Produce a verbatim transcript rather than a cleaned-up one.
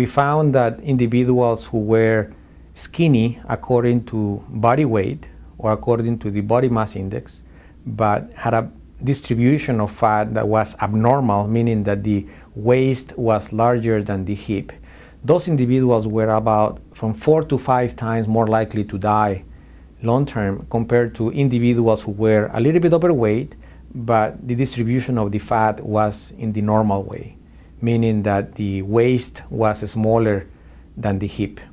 we found that individuals who were skinny according to body weight or according to the body mass index, but had a distribution of fat that was abnormal, meaning that the waist was larger than the hip, those individuals were about from four to five times more likely to die long term compared to individuals who were a little bit overweight, but the distribution of the fat was in the normal way, meaning that the waist was smaller than the hip.